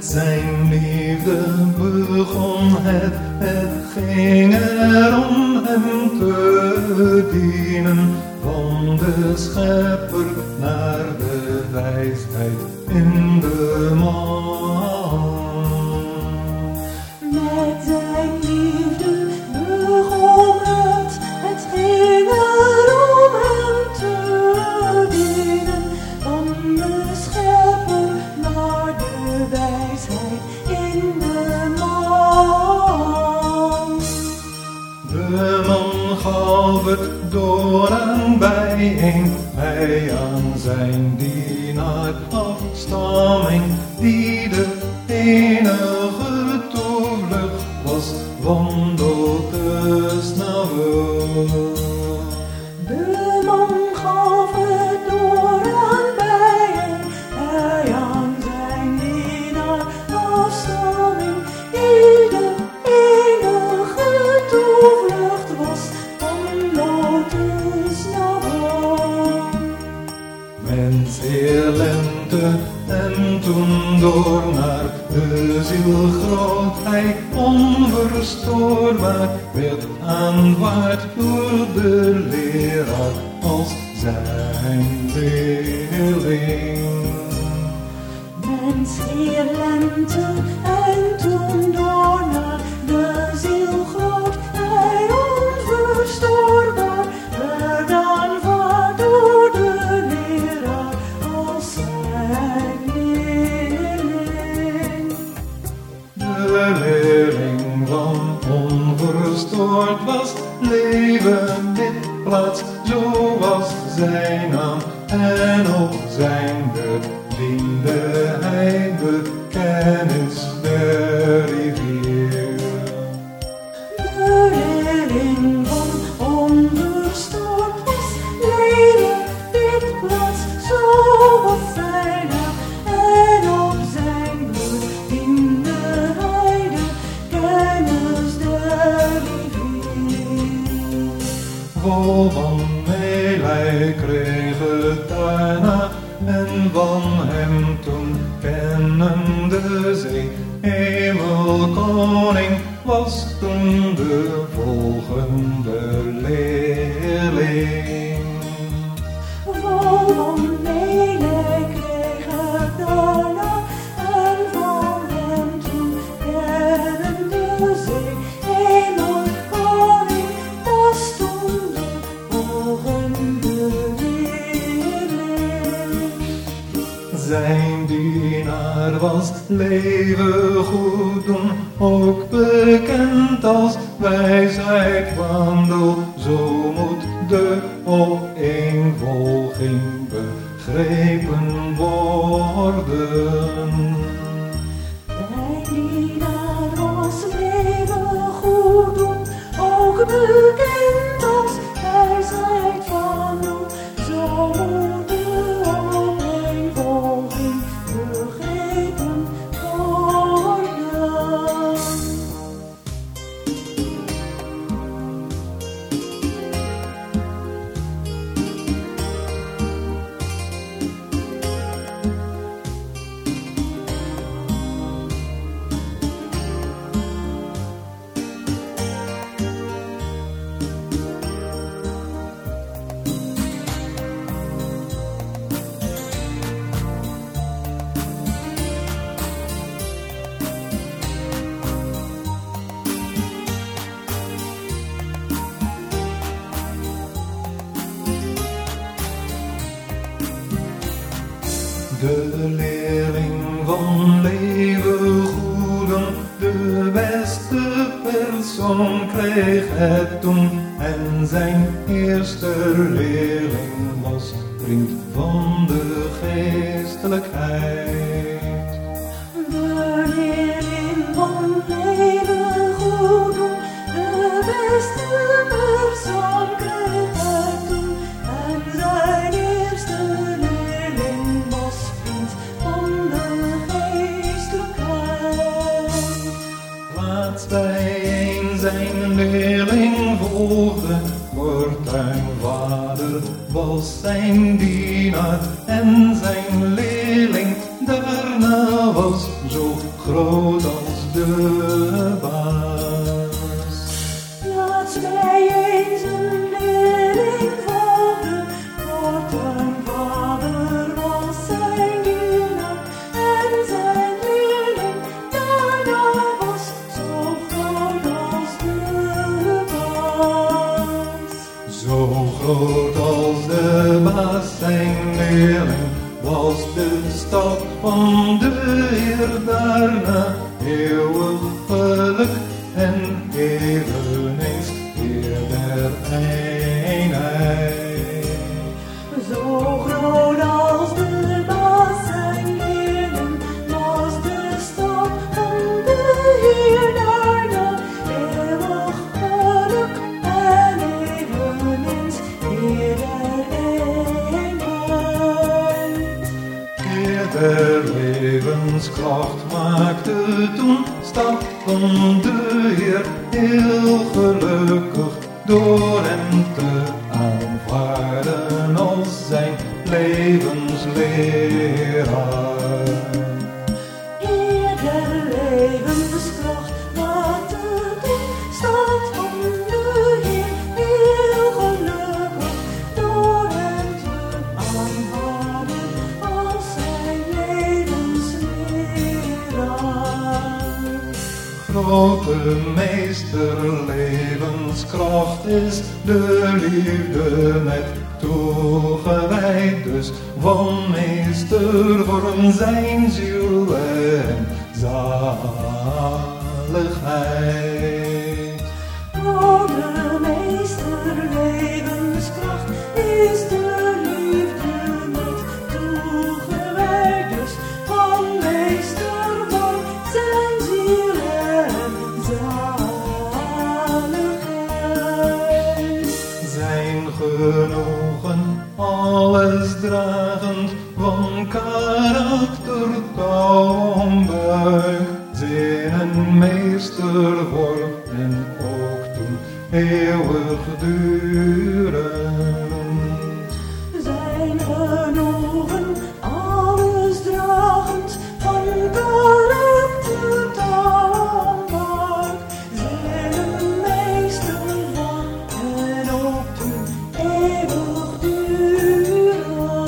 Zijn liefde begon het ging erom hem te dienen. Van de schepper naar de wijsheid in de man. Met zijn liefde begon het ging erom hem te dienen. Van de schepper naar de wijsheid in de man. De man gaf het door en bijeen, hij aan zijn dienaar afstamming, die de enige toevlucht was, wandelt te snabbel. De man gaf het door en bijeen, hij aan zijn dienaar afstamming, die de enige toevlucht was, wandelt te snabbel. Mens elente en toen door naar de ziel grootheid onverstoorbaar werd aanvaard door de leraar als zijn leerling. Mens elente en toen door naar de ziel grootheid onverstoorbaar werd aanvaard door de leraar als zijn leerling. De leerling van onverstoord was leven dit plaats, zo was zijn naam en op zijn beurt diende hij de kennis der rivier. De leerling van onverstoord was leven dit plaats, zo was zijn naam en op zijn beurt diende hij de kennis der rivier. Vol van meelij kreeg het daarna en van hem toen kennende zee. Hemelkoning was toen de volgende leerling. Vol van meelij kreeg het daarna en van hem toen kennende zee. Hemelkoning was toen de volgende leerling. Zijn dienaar was leven goed doen, ook bekend als wijsheid wandel. Zo moet de opeenvolging begrepen worden. Zijn dienaar was leven goed doen, ook bekend als wijsheid wandel. Zo moet de opeenvolging begrepen worden. De leerling van leeuwengoeden, de beste persoon kreeg het toen. En zijn eerste leerling was vriend van de geestelijkheid. De leerling van leeuwengoeden, de beste persoon kreeg het toen. En zijn eerste leerling was vriend van de geestelijkheid. Laatst bijeen zijn leerling volgde, fortuin vader was zijn dienaar. En zijn leerling daarna was zo de baas. Laat mij eens een leerling worden, wat een vader was zijn dienaar, en zijn leerling daarna was zo groot als de baas. Zo groot als de baas zijn leerling was de stap van de Heer daarna. Eeuwig geluk en eveneens Heer der eenheid. Zo groot als de baas zijn leerling was de stap van de Heer daarna. Eeuwig geluk en eveneens Heer der eenheid. Heer der levenskracht maakte toen stap van de Heer, heel gelukkig door hem te aanvaarden als zijn levensleraar. Heer der levenskracht maakte toen stap van de Heer, heel gelukkig door hem te aanvaarden als zijn levensleraar. Grote meester, levenskracht is de liefde net toegewijd, dus van meester vorm zijn ziel en zaligheid. Oude meester, levenskracht is de liefde met toegewijd, dus van meester vorm zijn ziel en zaligheid. Zijn genoegen alles dragend, van karakter taalbuik, zinnen meester vorm en ook toen eeuwig durend. Zijn genoegen alles dragend, van karakter taalbaar, zinnen meester vorm en ook toen eeuwig durend.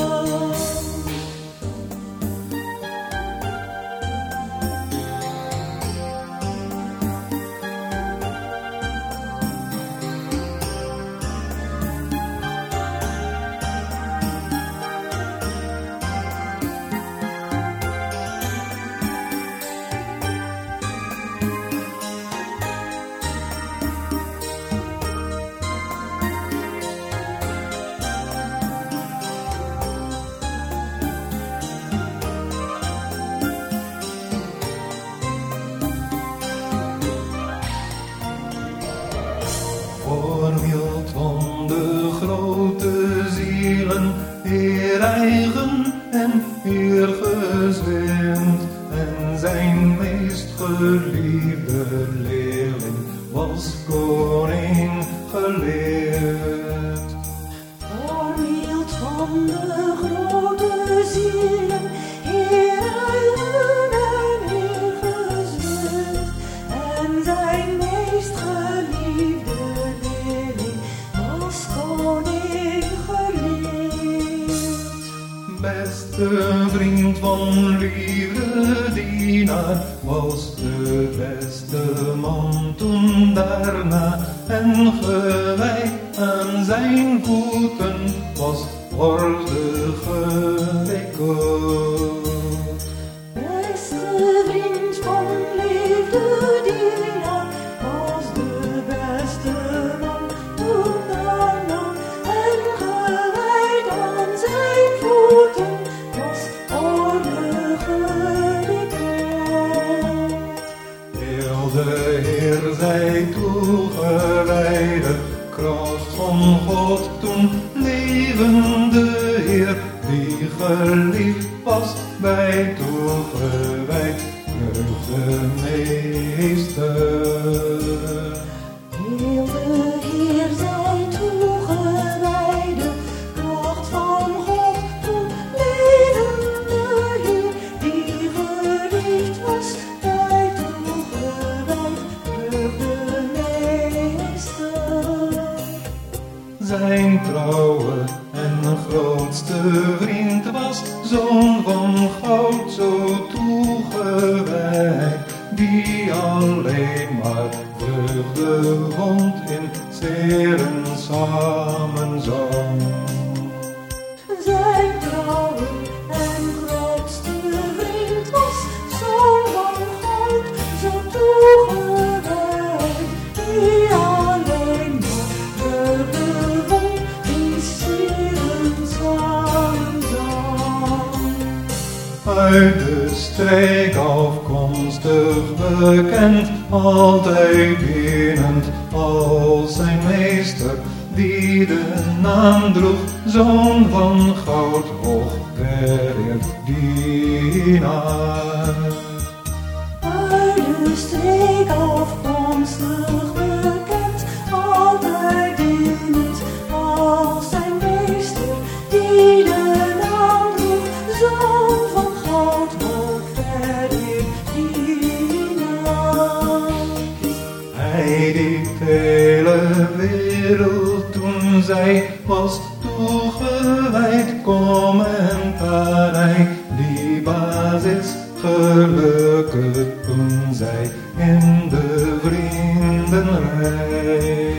Voorbeeld van de grote zielen, Heer eigen en Heer gezwind, en zijn meest geliefde leerling was koning geleerd. Voorbeeld van de grote zielen, Heer eigen en Heer gezwind, en zijn meest geliefde leerling was koning geleerd. Beste vriend van liefde, dienaar, was de beste man toen daarna, en gewijd aan zijn voeten was orde gewikkeld. Beste vriend van liefde, dienaar, was de beste man toen daarna, en gewijd aan zijn voeten was orde gewikkeld. Heel de Heer zij toegewijde, kracht van God toen levende Heer, die geliefd was bij toegewijd vreugdemeester. Heel de Heer zij toegewijde, kracht van God toen levende Heer, die geliefd was bij toegewijd Zijn trouwe en grootste vriend was zoon van goud, zo toegewijd, die alleen maar vreugde vond in zeren samenzang. Zijn trouwe en grootste vriend was zoon van goud, zo toegewijd, die alleen maar vreugde vond in zeren samenzang. Uit de streek afkomstig bekend, altijd dienend als zijn meester, die de naam droeg, zoon van goud, hoog vereerd dienaar. Uit de streek afkomstig bekend, altijd dienend als zijn meester, die de naam droeg, zoon van goud, hoog vereerd dienaar. Hij die de hele wereld toen zij was toegewijd, kom en parij, die basis gelukkig toen zij in de vriendenrij.